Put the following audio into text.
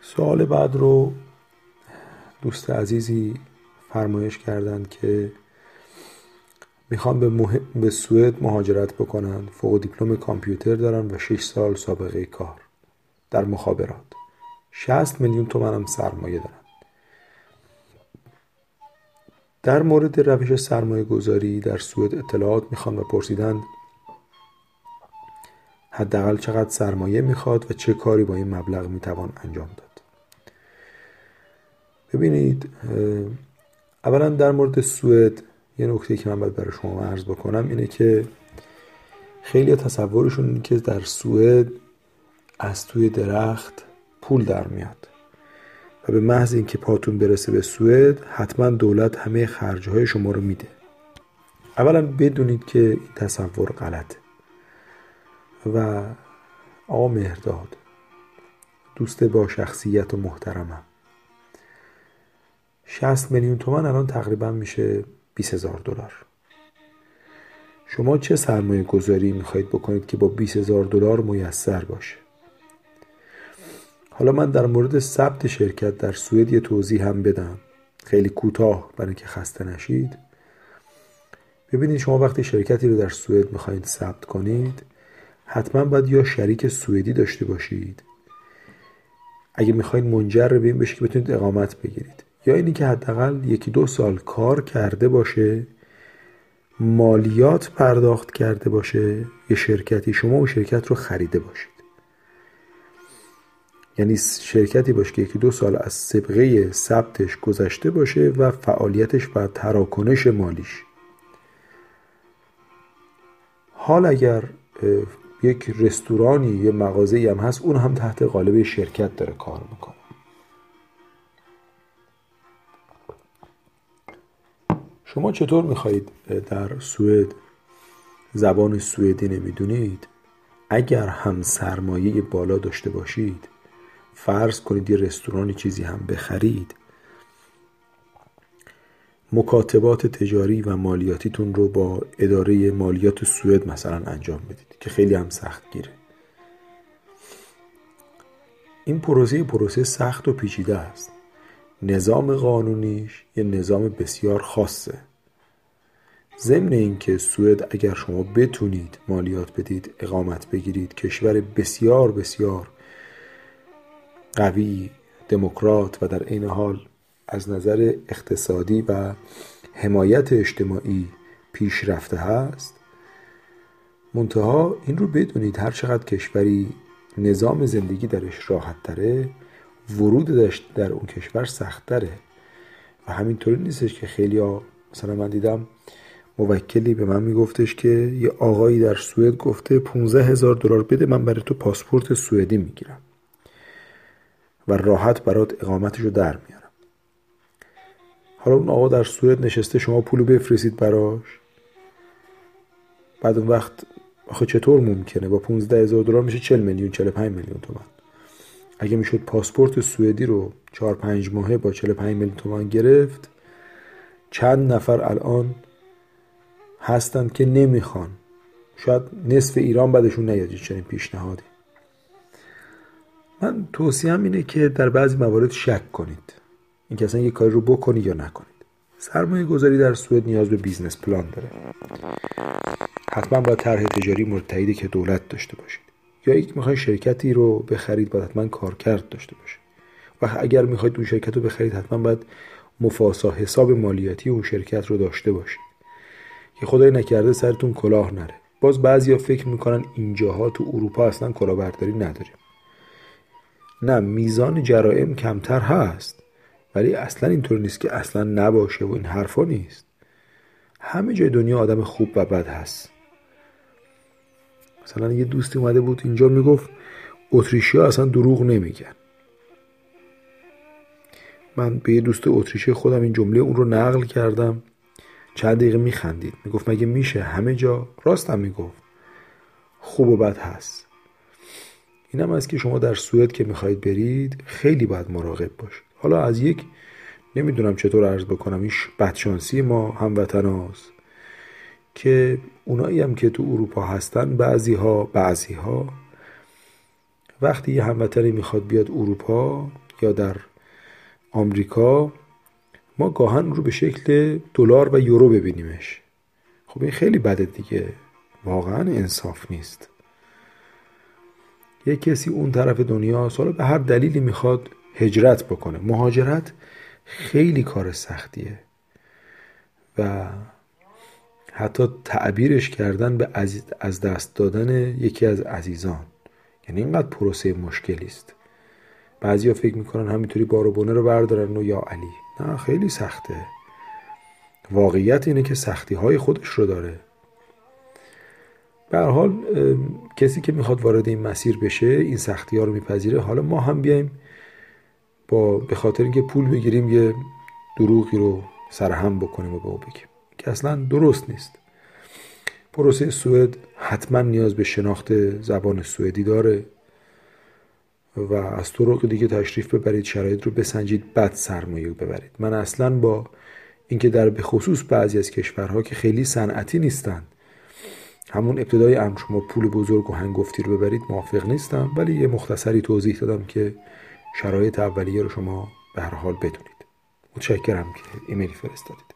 سوال بعد رو دوست عزیزی فرمایش کردند که میخوان به سوئد مهاجرت بکنن، فوق دیپلم کامپیوتر دارن و 6 سال سابقه کار در مخابرات، 60 میلیون تومان هم سرمایه دارن. در مورد روش سرمایه گذاری در سوئد اطلاعات میخوان و پرسیدند حداقل چقدر سرمایه میخواد و چه کاری با این مبلغ میتوان انجام داد. ببینید، اولا در مورد سوئد یه نکته که من باید برای شما عرض بکنم اینه که خیلی تصورشون اینه که در سوئد از توی درخت پول در میاد و به محض اینکه پاتون برسه به سوئد حتما دولت همه خرجهای شما رو میده. اولا بدونید که این تصور غلطه و آقا مهرداد دوست با شخصیت و محترمم، 60 میلیون تومان الان تقریبا میشه 20,000 دلار. شما چه سرمایه گذاری میخواید بکنید که با 20,000 دلار میسر باشه؟ حالا من در مورد ثبت شرکت در سوئد یه توضیح هم بدم، خیلی کوتاه برای اینکه خسته نشید. ببینید، شما وقتی شرکتی رو در سوئد میخواید ثبت کنید حتما باید یا شریک سوئدی داشته باشید اگه میخواید منجر به این بشه که بتونید اقامت بگیرید، یا اینی که حداقل 1-2 سال کار کرده باشه، مالیات پرداخت کرده باشه، یه شرکتی شما اون شرکت رو خریده باشید. یعنی شرکتی باشه که 1-2 سال از سابقه ثبتش گذشته باشه و فعالیتش و تراکنش مالیش. حال اگر یک رستورانی یه مغازه‌ای هم هست، اون هم تحت قالب شرکت داره کار میکنه. شما چطور میخواهید در سوئد زبان سوئدی نمیدونید، اگر هم سرمایه بالا داشته باشید، فرض کنید یه رستورانی چیزی هم بخرید، مکاتبات تجاری و مالیاتیتون رو با اداره مالیات سوئد مثلا انجام بدید که خیلی هم سخت گیره. این پروسه سخت و پیچیده است. نظام قانونیش یه نظام بسیار خاصه. ضمن این که سوئد اگر شما بتونید مالیات بدید، اقامت بگیرید، کشور بسیار بسیار قوی، دموکرات و در عین حال از نظر اقتصادی و حمایت اجتماعی پیشرفته هست، منتها این رو بدونید هر چقدر کشوری نظام زندگی درش راحت تره، ورود در اون کشور سخت تره. و همینطوری نیستش که خیلی ها، مثلا من دیدم موکلی به من میگفتش که یه آقایی در سوئد گفته 15,000 دلار بده من برای تو پاسپورت سوئدی میگیرم و راحت برات اقامتشو در میارم. حالا اون آقا در سوئد نشسته، شما پولو بفرستید براش، بعد اون وقت آخه چطور ممکنه با 15,000 دلار میشه 40 میلیون 45 میلیون تومان. اگه میشد پاسپورت سوئدی رو 4-5 ماهه با 45 میلیون تومان گرفت، چند نفر الان هستن که نمیخوان، شاید نصف ایران بعدشون نیاد چنین پیشنهادی. من توصیه‌ام اینه که در بعضی موارد شک کنید، اینکه اصلا یه کاری رو بکنید یا نکنید. سرمایه گذاری در سوئد نیاز به بیزنس پلان داره. حتما باید طرح تجاری مورد تایید که دولت داشته باشید، یا یک میخواید شرکتی رو بخرید باید حتما کارکرد داشته باشید. و اگر میخواید اون شرکت رو بخرید حتما باید مفاسا حساب مالیاتی اون شرکت رو داشته باشید که خدای نکرده سرتون کلاه نره. باز بعضیا فکر میکنن اینجاها تو اروپا اصلا کلاهبرداری نداریم. نه، میزان جرائم کمتر هست، ولی اصلا اینطور نیست که اصلا نباشه و این حرفا نیست. همه جای دنیا آدم خوب و بد هست. مثلا یه دوستی اومده بود اینجا میگفت اتریشی‌ها اصلا دروغ نمیگن. من به یه دوست اتریشی خودم این جمله اون رو نقل کردم، چند دقیقه میخندید. میگفت مگه میشه همه جا، راستم میگفت، خوب و بد هست. این هم است که شما در سوئد که میخواید برید خیلی باید مراقب باشید. حالا از یک نمیدونم چطور عرض بکنم، این بدشانسی ما هموطناست که اونایی هم که تو اروپا هستن بعضی ها وقتی یه هموطنی میخواد بیاد اروپا یا در آمریکا ما گاهن رو به شکل دلار و یورو ببینیمش. خب این خیلی بده دیگه، واقعا انصاف نیست. یک کسی اون طرف دنیا حالا به هر دلیلی میخواد هجرت بکنه. مهاجرت خیلی کار سختیه و حتی تعبیرش کردن به از دست دادن یکی از عزیزان، یعنی اینقدر پروسه مشکلی است. بعضیا فکر میکنن همینطوری بار و بونه رو بردارن و یا علی. نه، خیلی سخته. واقعیت اینه که سختی های خودش رو داره. به هر حال کسی که میخواد وارد این مسیر بشه این سختی ها رو میپذیره. حالا ما هم بیایم به خاطر اینکه پول بگیریم یه دروغی رو سرهم بکنیم و به او بگیم که اصلا درست نیست. پروسه سوئد حتما نیاز به شناخت زبان سوئدی داره و از طرق دیگه تشریف ببرید، شرایط رو بسنجید، بعد سرمایه ببرید. من اصلا با اینکه در به خصوص بعضی از کشورها که خیلی صنعتی نیستن همون ابتدای امر شما پول بزرگ و هنگفتی رو ببرید موافق نیستم، ولی یه مختصری توضیح دادم که شرایط اولیه رو شما به هر حال بدونید. متشکرم که ایمیل فرستادید.